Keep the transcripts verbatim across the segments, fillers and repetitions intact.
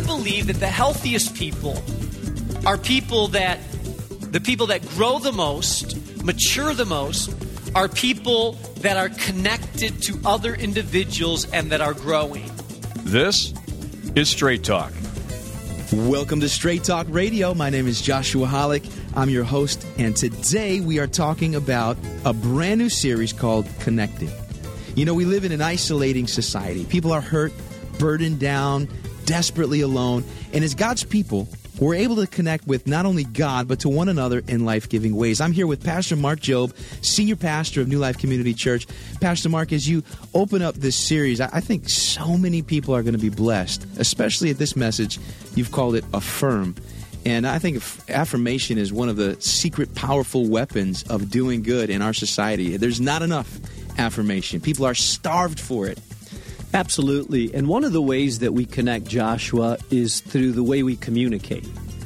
believe that the healthiest people are people that, the people that grow the most, mature the most, are people that are connected to other individuals and that are growing. This is Straight Talk. Welcome to Straight Talk Radio. My name is Joshua Hollick. I'm your host, and today we are talking about a brand new series called Connected. You know, we live in an isolating society. People are hurt, burdened down, desperately alone, and as God's people, we're able to connect with not only God, but to one another in life-giving ways. I'm here with Pastor Mark Jobe, Senior Pastor of New Life Community Church. Pastor Mark, as you open up this series, I think so many people are going to be blessed, especially at this message. You've called it Affirm. And I think affirmation is one of the secret, powerful weapons of doing good in our society. There's not enough affirmation. People are starved for it. Absolutely. And one of the ways that we connect, Joshua, is through the way we communicate.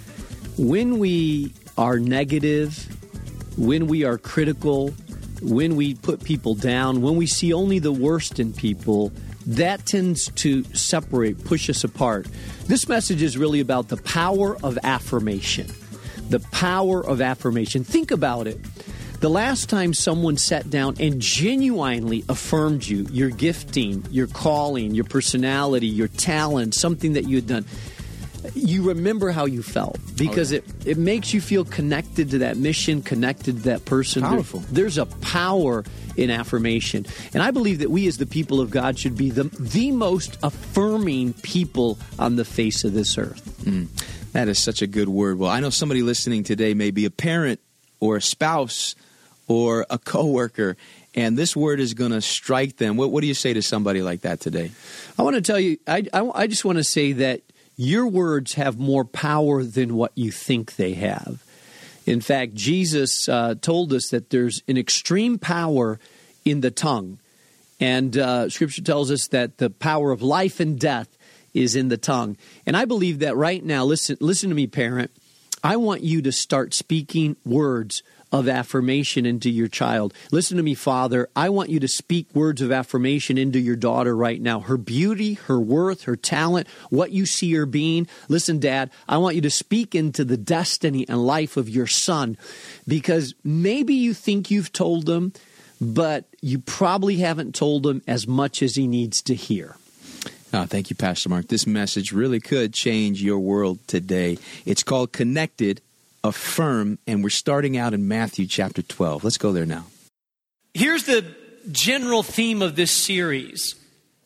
When we are negative, when we are critical, when we put people down, when we see only the worst in people, that tends to separate, push us apart. This message is really about the power of affirmation. The power of affirmation. Think about it. The last time someone sat down and genuinely affirmed you, your gifting, your calling, your personality, your talent, something that you had done, you remember how you felt because oh, yeah. it, it makes you feel connected to that mission, connected to that person. Powerful. There, there's a power in affirmation. And I believe that we as the people of God should be the, the most affirming people on the face of this earth. Mm, that is such a good word. Well, I know somebody listening today may be a parent or a spouse or a coworker, and this word is going to strike them. What, what do you say to somebody like that today? I want to tell you, I, I, I just want to say that your words have more power than what you think they have. In fact, Jesus uh, told us that there's an extreme power in the tongue. And uh, Scripture tells us that the power of life and death is in the tongue. And I believe that right now, listen, listen to me, parent, I want you to start speaking words of affirmation into your child. Listen to me, father. I want you to speak words of affirmation into your daughter right now. Her beauty, her worth, her talent, what you see her being. Listen, Dad, I want you to speak into the destiny and life of your son, because maybe you think you've told him, but you probably haven't told him as much as he needs to hear. Oh, thank you, Pastor Mark. This message really could change your world today. It's called Connected, Affirm, and we're starting out in Matthew chapter twelve. Let's go there now. Here's the general theme of this series.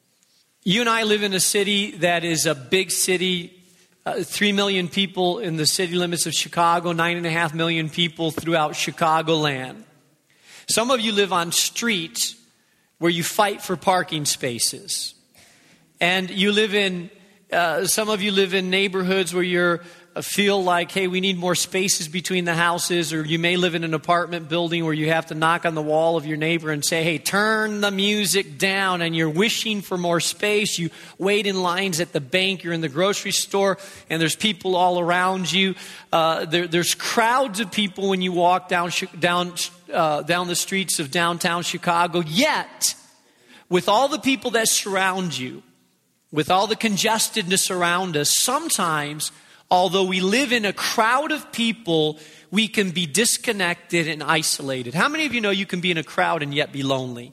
You and I live in a city that is a big city, uh, three million people in the city limits of Chicago, nine and a half million people throughout Chicagoland. Some of you live on streets where you fight for parking spaces. And you live in, uh, some of you live in neighborhoods where you're feel like, hey, we need more spaces between the houses, or you may live in an apartment building where you have to knock on the wall of your neighbor and say, hey, turn the music down, and you're wishing for more space. You wait in lines at the bank, you're in the grocery store, and there's people all around you. Uh, there, there's crowds of people when you walk down, down, uh, down the streets of downtown Chicago. Yet, with all the people that surround you, with all the congestedness around us, sometimes although we live in a crowd of people, we can be disconnected and isolated. How many of you know you can be in a crowd and yet be lonely?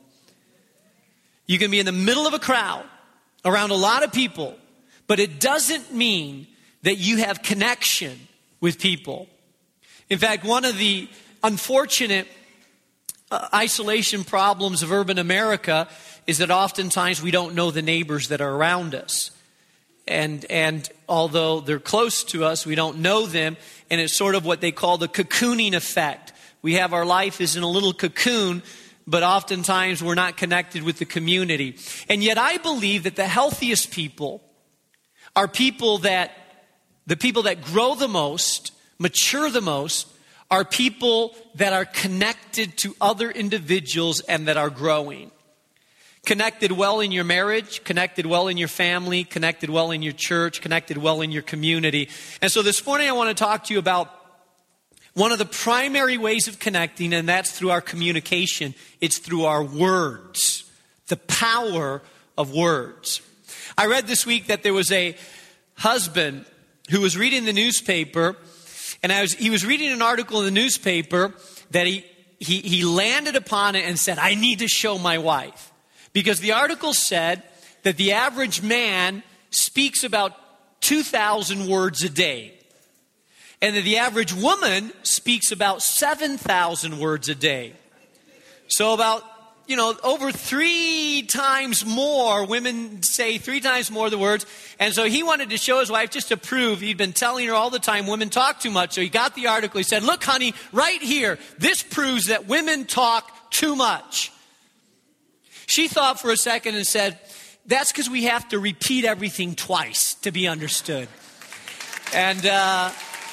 You can be in the middle of a crowd around a lot of people, but it doesn't mean that you have connection with people. In fact, one of the unfortunate uh, isolation problems of urban America is that oftentimes we don't know the neighbors that are around us. And and although they're close to us, we don't know them. And it's sort of what they call the cocooning effect. We have our life is in a little cocoon, but oftentimes we're not connected with the community. And yet I believe that the healthiest people are people that, the people that grow the most, mature the most, are people that are connected to other individuals and that are growing. Connected well in your marriage, connected well in your family, connected well in your church, connected well in your community. And so this morning I want to talk to you about one of the primary ways of connecting, and that's through our communication. It's through our words, the power of words. I read this week that there was a husband who was reading the newspaper, and I was, he was reading an article in the newspaper that he, he, he landed upon it and said, I need to show my wife. Because the article said that the average man speaks about two thousand words a day. And that the average woman speaks about seven thousand words a day. So about, you know, over three times more, women say three times more the words. And so he wanted to show his wife just to prove, he'd been telling her all the time, women talk too much. So he got the article, he said, look, honey, right here, this proves that women talk too much. She thought for a second and said, that's because we have to repeat everything twice to be understood. And uh,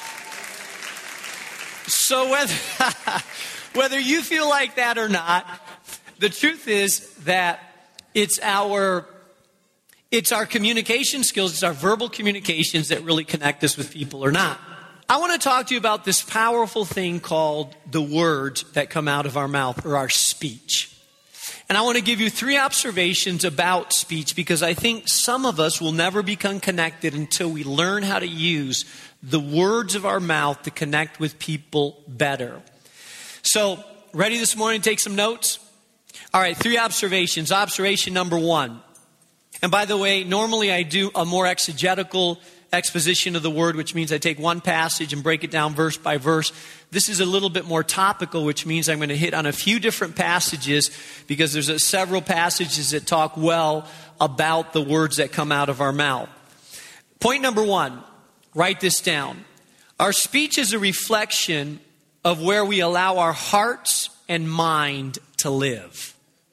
so whether, whether you feel like that or not, the truth is that it's our, it's our communication skills, it's our verbal communications that really connect us with people or not. I want to talk to you about this powerful thing called the words that come out of our mouth, or our speech. And I want to give you three observations about speech, because I think some of us will never become connected until we learn how to use the words of our mouth to connect with people better. So, ready this morning to take some notes? All right, three observations. Observation number one. And by the way, normally I do a more exegetical exposition of the word, which means I take one passage and break it down verse by verse. This is a little bit more topical, which means I'm going to hit on a few different passages, because there's a, several passages that talk well about the words that come out of our mouth. Point number one, write this down. Our speech is a reflection of where we allow our hearts and mind to live.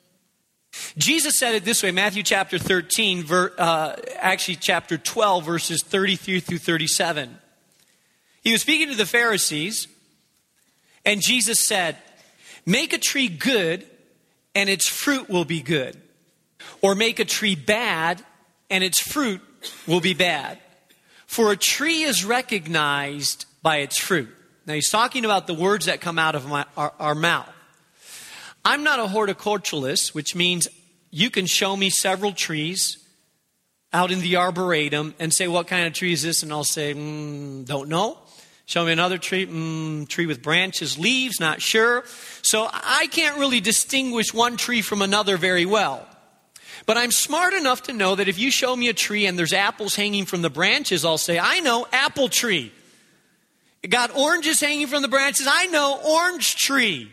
Jesus said it this way, Matthew chapter thirteen, ver, uh, actually chapter twelve, verses thirty-three through thirty-seven. He was speaking to the Pharisees, and Jesus said, make a tree good, and its fruit will be good. Or make a tree bad, and its fruit will be bad. For a tree is recognized by its fruit. Now he's talking about the words that come out of my, our, our mouth. I'm not a horticulturalist, which means you can show me several trees out in the arboretum and say, what kind of tree is this? And I'll say, mm, don't know. Show me another tree, mm, tree with branches, leaves, not sure. So I can't really distinguish one tree from another very well. But I'm smart enough to know that if you show me a tree and there's apples hanging from the branches, I'll say, I know, apple tree. It got oranges hanging from the branches, I know, orange tree.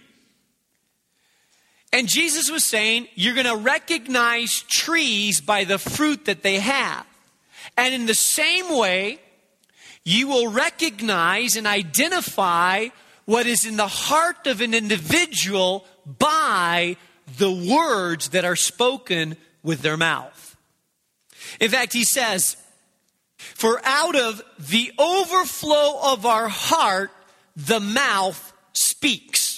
And Jesus was saying, you're going to recognize trees by the fruit that they have. And in the same way, you will recognize and identify what is in the heart of an individual by the words that are spoken with their mouth. In fact, he says, for out of the overflow of our heart, the mouth speaks.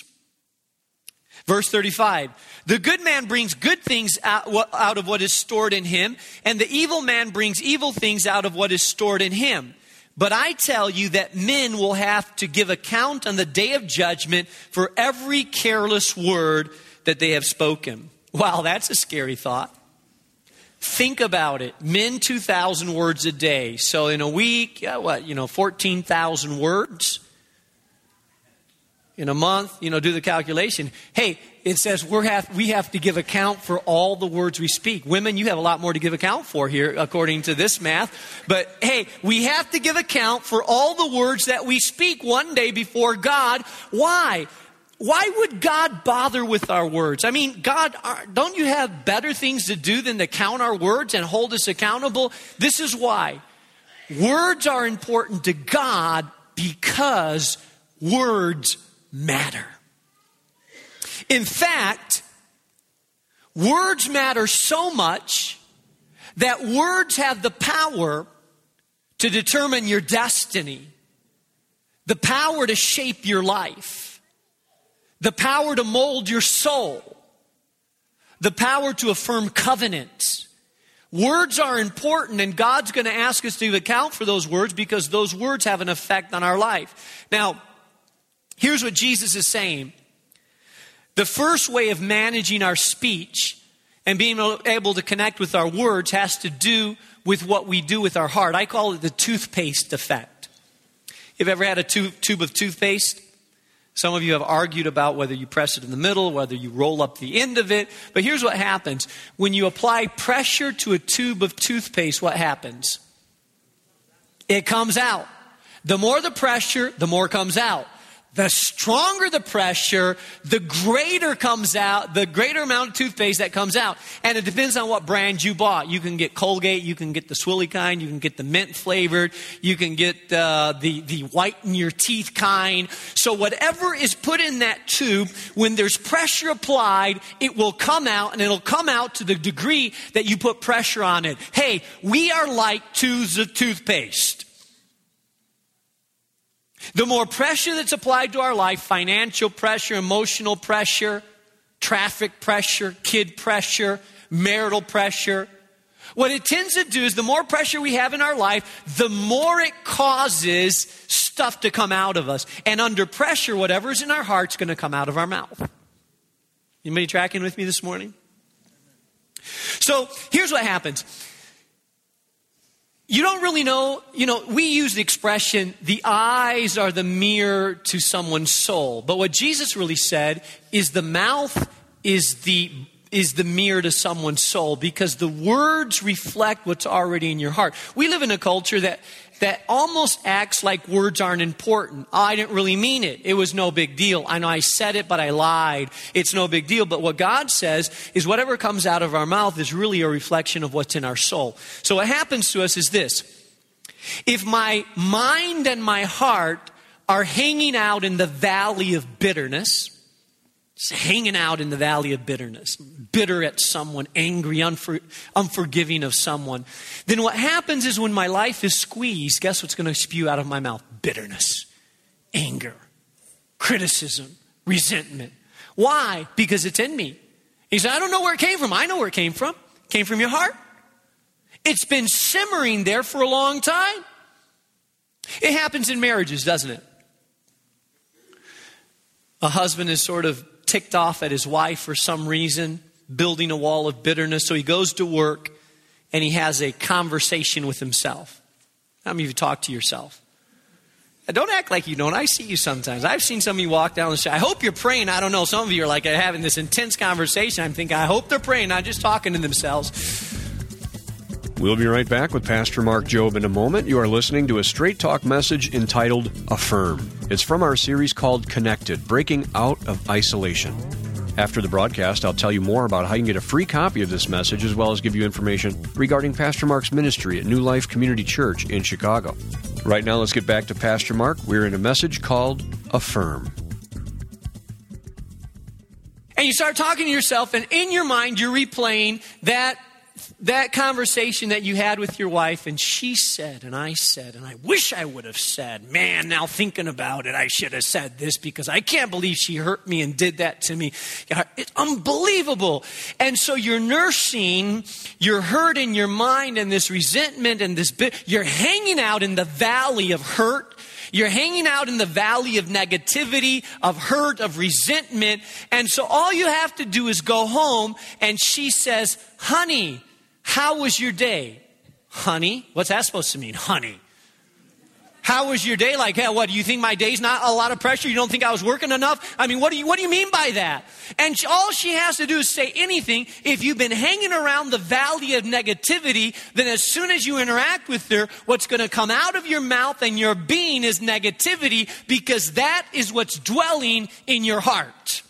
Verse thirty-five, the good man brings good things out, out of what is stored in him, and the evil man brings evil things out of what is stored in him. But I tell you that men will have to give account on the day of judgment for every careless word that they have spoken. Wow, that's a scary thought. Think about it. Men, two thousand words a day. So in a week, yeah, what, you know, fourteen thousand words. In a month, you know, do the calculation. Hey, it says we have, we have to give account for all the words we speak. Women, you have a lot more to give account for here, according to this math. But hey, we have to give account for all the words that we speak one day before God. Why? Why would God bother with our words? I mean, God, don't you have better things to do than to count our words and hold us accountable? This is why. Words are important to God because words matter. In fact, words matter so much that words have the power to determine your destiny, the power to shape your life, the power to mold your soul, the power to affirm covenants. Words are important, and God's going to ask us to account for those words because those words have an effect on our life. Now, here's what Jesus is saying. The first way of managing our speech And being able to connect with our words has to do with what we do with our heart. I call it the toothpaste effect. You've ever had a tu- tube of toothpaste? Some of you have argued about whether you press it in the middle, whether you roll up the end of it. But here's what happens. When you apply pressure to a tube of toothpaste, what happens? It comes out. The more the pressure, the more comes out. The stronger the pressure, the greater comes out, the greater amount of toothpaste that comes out. And it depends on what brand you bought. You can get Colgate, you can get the Swilly kind, you can get the mint flavored, you can get uh, the, the whiten your teeth kind. So whatever is put in that tube, when there's pressure applied, it will come out, and it'll come out to the degree that you put pressure on it. Hey, we are like tubes of toothpaste. The more pressure that's applied to our life, financial pressure, emotional pressure, traffic pressure, kid pressure, marital pressure, what it tends to do is the more pressure we have in our life, the more it causes stuff to come out of us. And under pressure, whatever's in our heart's going to come out of our mouth. Anybody tracking with me this morning? So here's what happens. You don't really know, you know, we use the expression, the eyes are the mirror to someone's soul. But what Jesus really said is the mouth is the is the mirror to someone's soul, because the words reflect what's already in your heart. We live in a culture that that almost acts like words aren't important. Oh, I didn't really mean it. It was no big deal. I know I said it, but I lied. It's no big deal. But what God says is whatever comes out of our mouth is really a reflection of what's in our soul. So what happens to us is this. If my mind and my heart are hanging out in the valley of bitterness, it's hanging out in the valley of bitterness, bitter at someone, angry, unfor- unforgiving of someone, then what happens is when my life is squeezed, guess what's going to spew out of my mouth? Bitterness, anger, criticism, resentment. Why? Because it's in me. He said, I don't know where it came from. I know where it came from. It came from your heart. It's been simmering there for a long time. It happens in marriages, doesn't it? A husband is sort of ticked off at his wife for some reason, building a wall of bitterness. So he goes to work and he has a conversation with himself. How many of you talk to yourself? Don't act like you don't. I see you sometimes. I've seen some of you walk down the street. I hope you're praying. I don't know. Some of you are like having this intense conversation. I'm thinking, I hope they're praying, not just talking to themselves. We'll be right back with Pastor Mark Jobe in a moment. You are listening to a Straight Talk message entitled Affirm. It's from our series called Connected, Breaking Out of Isolation. After the broadcast, I'll tell you more about how you can get a free copy of this message, as well as give you information regarding Pastor Mark's ministry at New Life Community Church in Chicago. Right now, let's get back to Pastor Mark. We're in a message called Affirm. And you start talking to yourself, and in your mind, you're replaying that That conversation that you had with your wife, and she said, and I said, and I wish I would have said, man, now thinking about it, I should have said this because I can't believe she hurt me and did that to me. It's unbelievable. And so you're nursing your hurt in your mind and this resentment and this bit. You're hanging out in the valley of hurt. You're hanging out in the valley of negativity, of hurt, of resentment. And so all you have to do is go home, and she says, honey, how was your day? Honey? What's that supposed to mean? Honey. How was your day? Like, hey, what, do you think my day's not a lot of pressure? You don't think I was working enough? I mean, what do you, what do you mean by that? And she, all she has to do is say anything. If you've been hanging around the valley of negativity, then as soon as you interact with her, what's going to come out of your mouth and your being is negativity, because that is what's dwelling in your heart.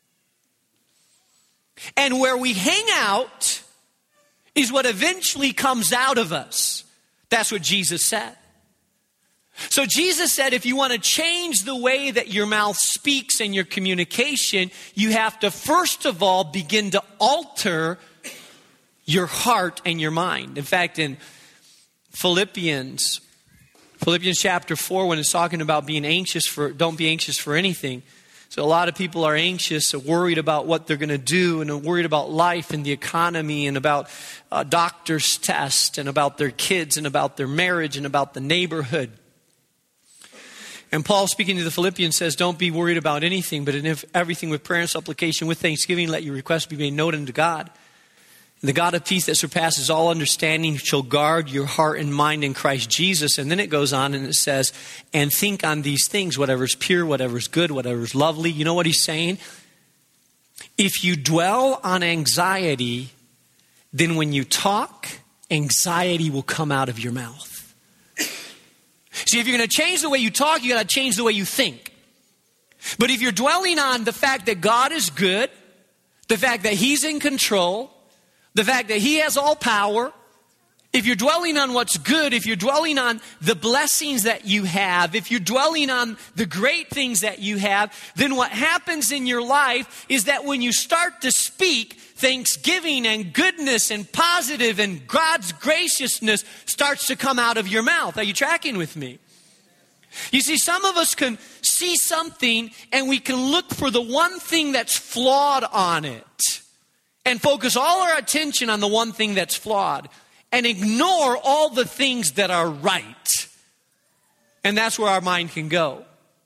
And where we hang out is what eventually comes out of us. That's what Jesus said. So Jesus said, if you want to change the way that your mouth speaks and your communication, you have to first of all begin to alter your heart and your mind. In fact, in Philippians, Philippians chapter four, when it's talking about being anxious for, don't be anxious for anything. So a lot of people are anxious, are worried about what they're going to do, and are worried about life and the economy, and about uh, doctor's tests, and about their kids, and about their marriage, and about the neighborhood. And Paul, speaking to the Philippians, says, don't be worried about anything, but in everything with prayer and supplication, with thanksgiving, let your requests be made known unto God. The God of peace that surpasses all understanding shall guard your heart and mind in Christ Jesus. And then it goes on and it says, and think on these things, whatever's pure, whatever's good, whatever's lovely. You know what he's saying? If you dwell on anxiety, then when you talk, anxiety will come out of your mouth. See, if you're going to change the way you talk, you got to change the way you think. But if you're dwelling on the fact that God is good, the fact that he's in control, the fact that he has all power, if you're dwelling on what's good, if you're dwelling on the blessings that you have, if you're dwelling on the great things that you have, then what happens in your life is that when you start to speak, thanksgiving and goodness and positive and God's graciousness starts to come out of your mouth. Are you tracking with me? You see, some of us can see something and we can look for the one thing that's flawed on it and focus all our attention on the one thing that's flawed and ignore all the things that are right. And that's where our mind can go.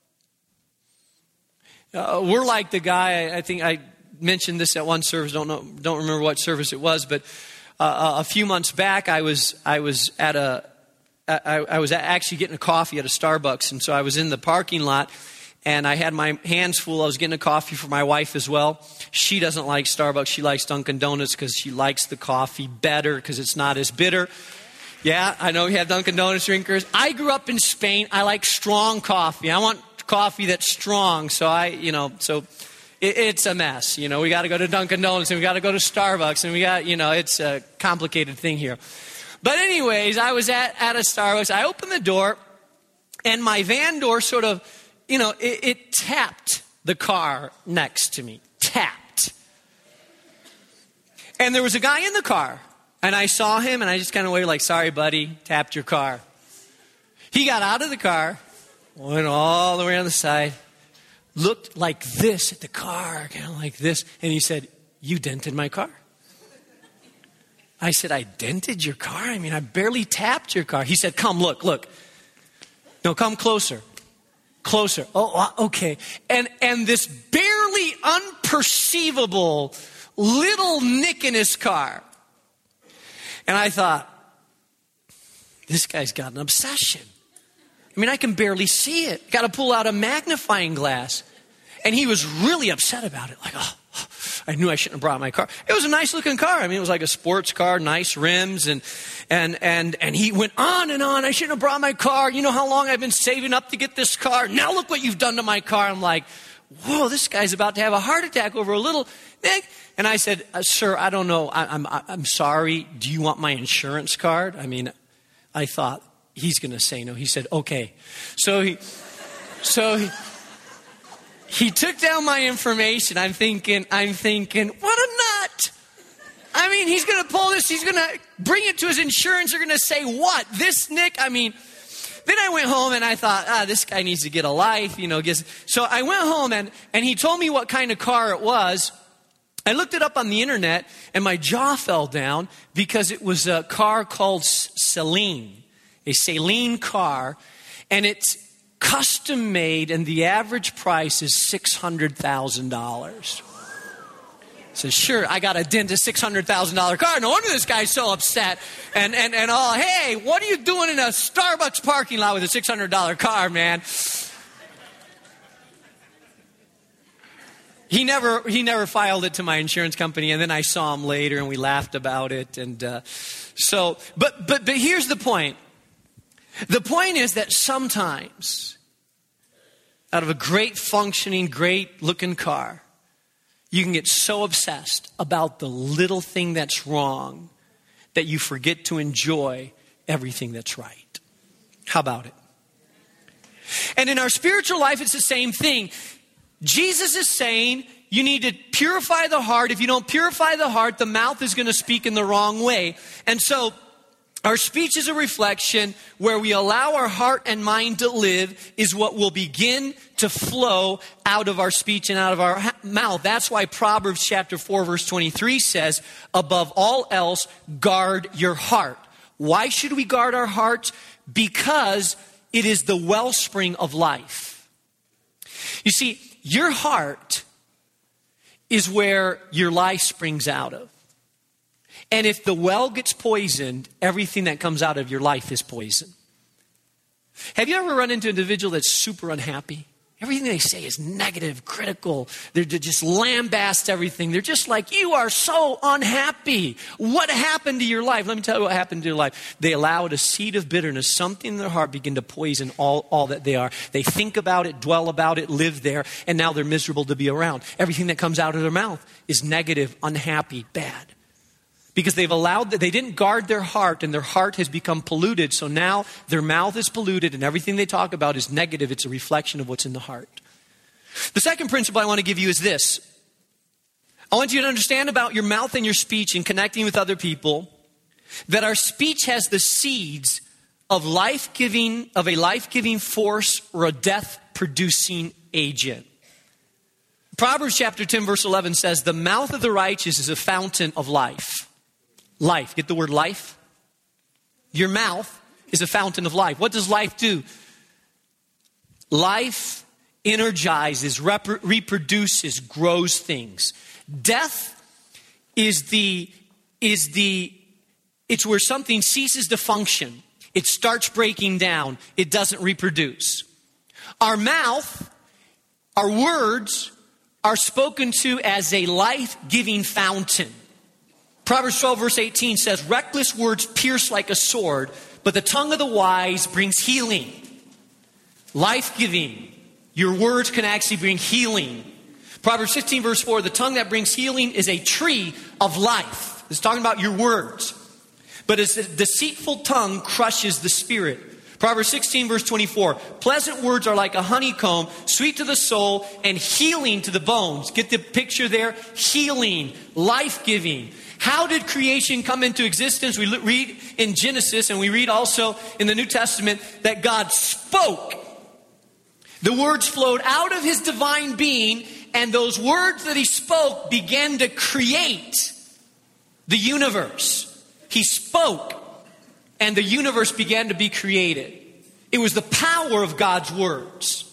Uh, we're like the guy, I think I mentioned this at one service, don't know, don't remember what service it was, but uh, a few months back I was I was at a I, I was actually getting a coffee at a Starbucks, and so I was in the parking lot, and I had my hands full. I was getting a coffee for my wife as well. She doesn't like Starbucks. She likes Dunkin' Donuts because she likes the coffee better because it's not as bitter. Yeah, I know we have Dunkin' Donuts drinkers. I grew up in Spain. I like strong coffee. I want coffee that's strong, so I, you know, so it, it's a mess. You know, we got to go to Dunkin' Donuts, and we got to go to Starbucks, and we got, you know, it's a complicated thing here. But anyways, I was at, at a Starbucks. I opened the door, and my van door sort of, you know, it, it tapped the car next to me. Tapped. And there was a guy in the car. And I saw him, and I just kind of waved like, sorry, buddy, tapped your car. He got out of the car, went all the way on the side, looked like this at the car, kind of like this, and he said, you dented my car. I said, I dented your car? I mean, I barely tapped your car. He said, come, look, look. No, come closer. Closer. Oh, okay. And and this barely unperceivable little nick in his car. And I thought, this guy's got an obsession. I mean, I can barely see it. Got to pull out a magnifying glass. And he was really upset about it. Like, oh, I knew I shouldn't have brought my car. It was a nice looking car. I mean, it was like a sports car, nice rims. And and and and he went on and on. I shouldn't have brought my car. You know how long I've been saving up to get this car. Now look what you've done to my car. I'm like, whoa, this guy's about to have a heart attack over a little nick. And I said, uh, sir, I don't know. I, I'm I'm sorry. Do you want my insurance card? I mean, I thought he's going to say no. He said, okay. So he, so he. He took down my information. I'm thinking, I'm thinking, what a nut. I mean, he's going to pull this. He's going to bring it to his insurance. They're going to say, what? This Nick? I mean, then I went home and I thought, ah, this guy needs to get a life, you know. Gets, so I went home and, and he told me what kind of car it was. I looked it up on the internet and my jaw fell down because it was a car called Celine, a Celine car. And it's custom made, and the average price is six hundred thousand dollars. So sure, I got a dent a six hundred thousand dollars car. No wonder this guy's so upset. And, and, and all, hey, what are you doing in a Starbucks parking lot with a six hundred dollars car, man? He never, he never filed it to my insurance company, and then I saw him later, and we laughed about it. And uh, so, but, but, but here's the point. The point is that sometimes, out of a great functioning, great looking car, you can get so obsessed about the little thing that's wrong that you forget to enjoy everything that's right. How about it? And in our spiritual life, it's the same thing. Jesus is saying you need to purify the heart. If you don't purify the heart, the mouth is going to speak in the wrong way. And so, our speech is a reflection. Where we allow our heart and mind to live is what will begin to flow out of our speech and out of our ha- mouth. That's why Proverbs chapter four verse twenty-three says, above all else, guard your heart. Why should we guard our hearts? Because it is the wellspring of life. You see, your heart is where your life springs out of. And if the well gets poisoned, everything that comes out of your life is poison. Have you ever run into an individual that's super unhappy? Everything they say is negative, critical. They're just lambast everything. They're just like, you are so unhappy. What happened to your life? Let me tell you what happened to your life. They allowed a seed of bitterness, something in their heart, begin to poison all, all that they are. They think about it, dwell about it, live there, and now they're miserable to be around. Everything that comes out of their mouth is negative, unhappy, bad. Because they've allowed, they didn't guard their heart, and their heart has become polluted. So now their mouth is polluted, and everything they talk about is negative. It's a reflection of what's in the heart. The second principle I want to give you is this. I want you to understand about your mouth and your speech and connecting with other people, that our speech has the seeds of life-giving, of a life-giving force or a death-producing agent. Proverbs chapter ten, verse eleven says, the mouth of the righteous is a fountain of life. Life. Get the word life? Your mouth is a fountain of life. What does life do? Life energizes, rep- reproduces, grows things. Death is the, is the, it's where something ceases to function. It starts breaking down. It doesn't reproduce. Our mouth, our words, are spoken to as a life-giving fountain. Proverbs twelve verse eighteen says, reckless words pierce like a sword, but the tongue of the wise brings healing. Life-giving. Your words can actually bring healing. Proverbs fifteen verse four, the tongue that brings healing is a tree of life. It's talking about your words. But a deceitful tongue crushes the spirit. Proverbs sixteen verse twenty-four, pleasant words are like a honeycomb, sweet to the soul and healing to the bones. Get the picture there? Healing, life-giving. How did creation come into existence? We read in Genesis, and we read also in the New Testament that God spoke. The words flowed out of his divine being, and those words that he spoke began to create the universe. He spoke, and the universe began to be created. It was the power of God's words.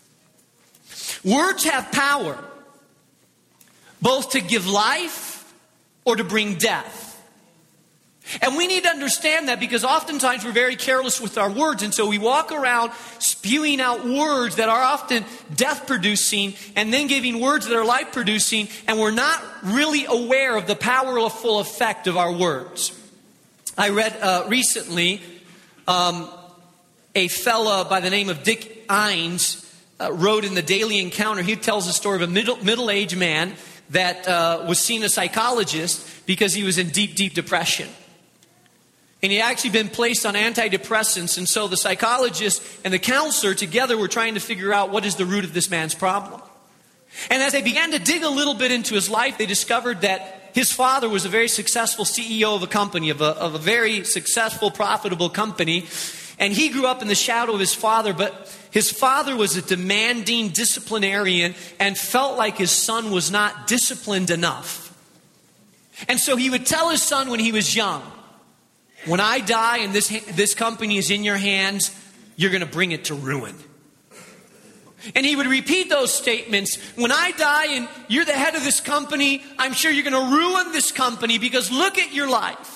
Words have power, both to give life or to bring death. And we need to understand that, because oftentimes we're very careless with our words, and so we walk around spewing out words that are often death-producing and then giving words that are life-producing, and we're not really aware of the powerful effect of our words. I read uh, recently um, a fella by the name of Dick Ines uh, wrote in the Daily Encounter. He tells the story of a middle, middle-aged man that uh, was seen a psychologist because he was in deep, deep depression. And he had actually been placed on antidepressants. And so the psychologist and the counselor together were trying to figure out what is the root of this man's problem. And as they began to dig a little bit into his life, they discovered that his father was a very successful C E O of a company, of a, of a very successful, profitable company. And he grew up in the shadow of his father, but his father was a demanding disciplinarian and felt like his son was not disciplined enough. And so he would tell his son when he was young, when I die and this, this company is in your hands, you're going to bring it to ruin. And he would repeat those statements. When I die and you're the head of this company, I'm sure you're going to ruin this company, because look at your life.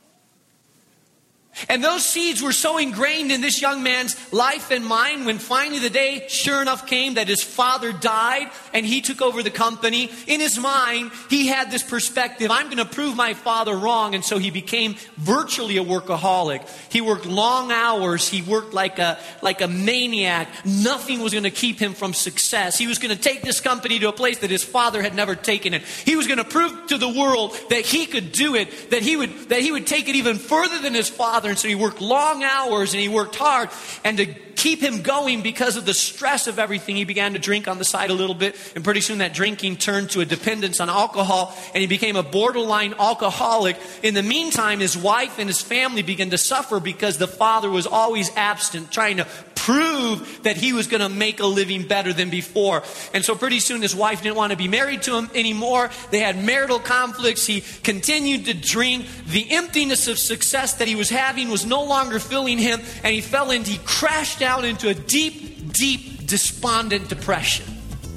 And those seeds were so ingrained in this young man's life and mind, when finally the day, sure enough, came that his father died and he took over the company. In his mind, he had this perspective: I'm going to prove my father wrong. And so he became virtually a workaholic. He worked long hours. He worked like a, like a maniac. Nothing was going to keep him from success. He was going to take this company to a place that his father had never taken it. He was going to prove to the world that he could do it, that he would, that he would take it even further than his father. And so he worked long hours and he worked hard. And to keep him going, because of the stress of everything, he began to drink on the side a little bit. And pretty soon that drinking turned to a dependence on alcohol, and he became a borderline alcoholic. In the meantime, his wife and his family began to suffer because the father was always absent, trying to prove that he was going to make a living better than before. And so pretty soon his wife didn't want to be married to him anymore. They had marital conflicts. He continued to drink. The emptiness of success that he was having was no longer filling him, and he fell into, he crashed down into a deep, deep, despondent depression.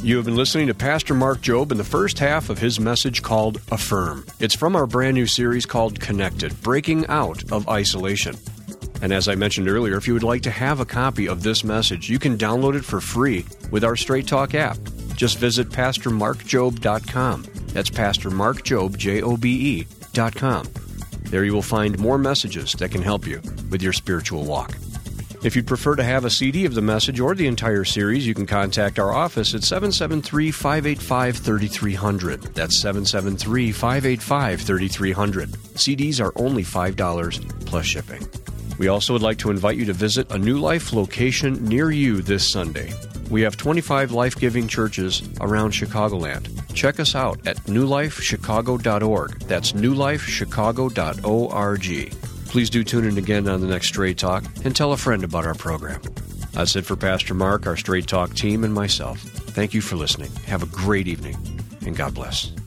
You have been listening to Pastor Mark Jobe in the first half of his message called Affirm. It's from our brand new series called Connected, Breaking Out of Isolation. And as I mentioned earlier, if you would like to have a copy of this message, you can download it for free with our Straight Talk app. Just visit pastor mark jobe dot com. That's Pastor Mark Jobe, J O B E, dot com. There you will find more messages that can help you with your spiritual walk. If you'd prefer to have a C D of the message or the entire series, you can contact our office at seven seven three, five eight five, three three zero zero. That's seven seven three, five eight five, three three zero zero. C Ds are only five dollars plus shipping. We also would like to invite you to visit a New Life location near you this Sunday. We have twenty-five life-giving churches around Chicagoland. Check us out at new life chicago dot org. That's new life chicago dot org. Please do tune in again on the next Straight Talk and tell a friend about our program. That's it for Pastor Mark, our Straight Talk team, and myself. Thank you for listening. Have a great evening, and God bless.